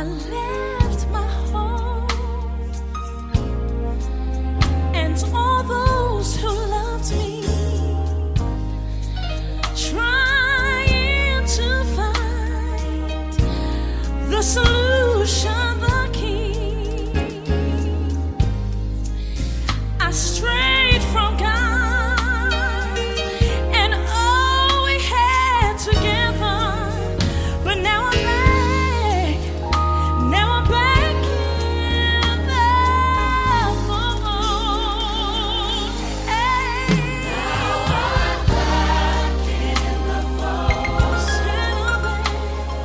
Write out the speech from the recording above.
I left my home, and all those who loved me, trying to find the solution